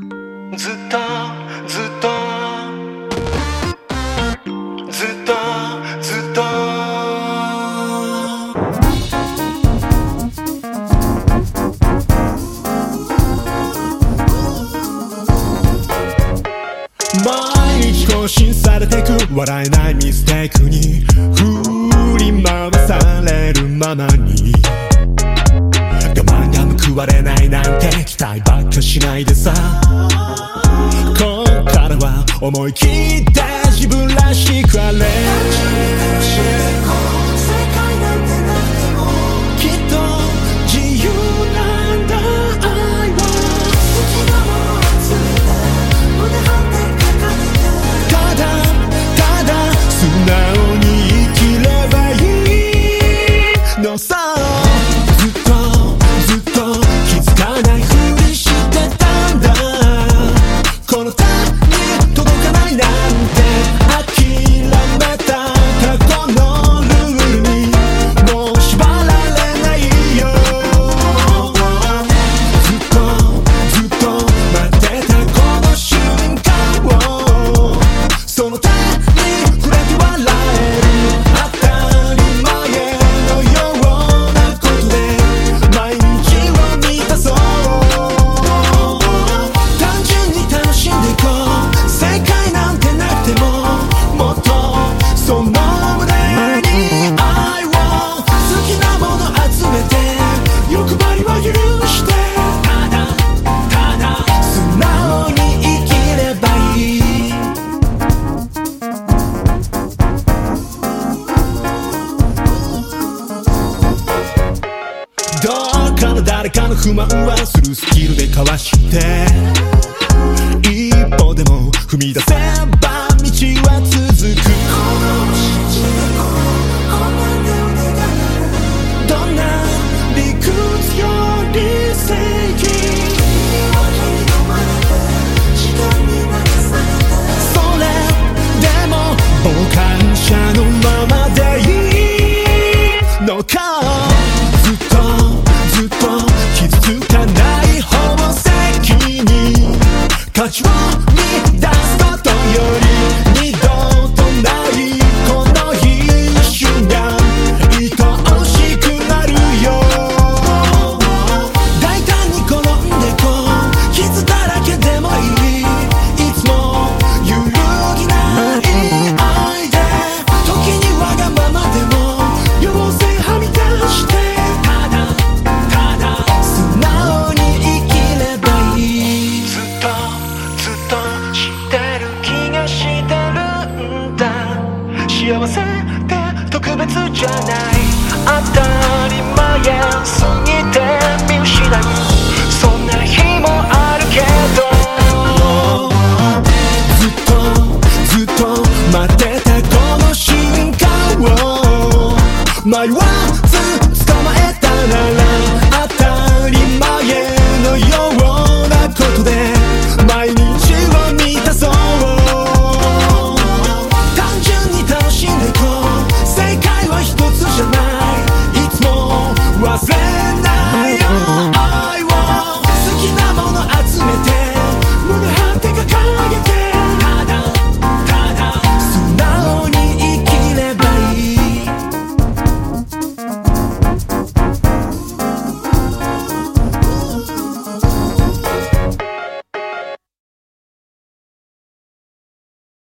ずっとずっとずっとずっと毎日更新されてく笑えないミステイクに振り回されるままに我慢が報われないなんて期待ばっかしないでさこっからは思い切って自分らしくあれきっと自由なんだ愛はただ素直に生きればいいのさずっと気づかないふりしてたんだこの手に届かないなんて諦めた過去のルールにもう縛られないよずっと待ってたこの瞬間をその手に触れて笑える当たり前のようなことで毎日を満たそう単純に楽しんでいこう正解なんてなくてももっとその胸に愛を好きなもの集めて欲張りは許してただ素直に生きればいいどっかの誰かの不満はするスキルでかわして一歩でも踏み出せば道は続くどんな理屈より正義それでも傍観者のままでいいのかずっと傷つかない宝石に価値を見出すことより